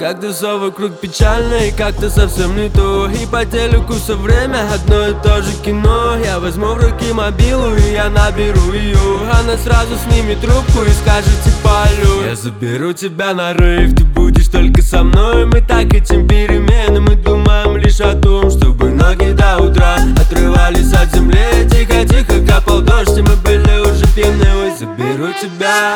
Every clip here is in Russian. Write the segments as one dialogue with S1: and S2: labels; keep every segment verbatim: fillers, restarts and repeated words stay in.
S1: Как-то все вокруг печально и как-то совсем не то. И по телеку все время одно и то же кино. Я возьму в руки мобилу и я наберу ее. Она сразу снимет трубку и скажет типа алло. Я заберу тебя на рейв, ты будешь только со мной. Мы так этим перемены, мы думаем лишь о том, чтобы ноги до утра отрывались от земли. Тихо-тихо капал дождь, и мы были уже пьяны. Ой, заберу тебя.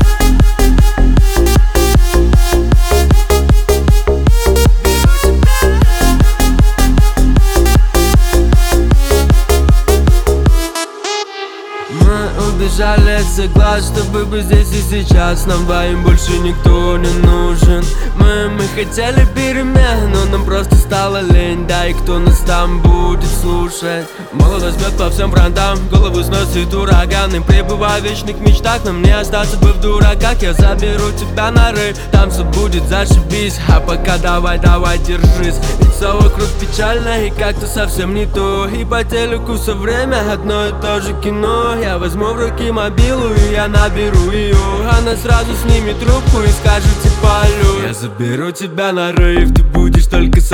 S1: Убежали от всех глаз, чтобы быть здесь и сейчас. Нам двоим больше никто не нужен. Мы, мы хотели перемен, но нам просто стало лень. Да и кто нас там будет слушать? Молодость бьет по всем фронтам, голову сносит ураган. И пребывая в вечных мечтах, нам не остаться бы в дураках. Я заберу тебя на рейв, там все будет зашибись. А пока давай, давай, держись. Ведь все вокруг печально и как-то совсем не то. И по телеку все время одно и то же кино. Я возьму в руки мобилу и я наберу ее. Она сразу снимет трубку и скажет типа алло. Я заберу тебя на рейв, ты будешь только со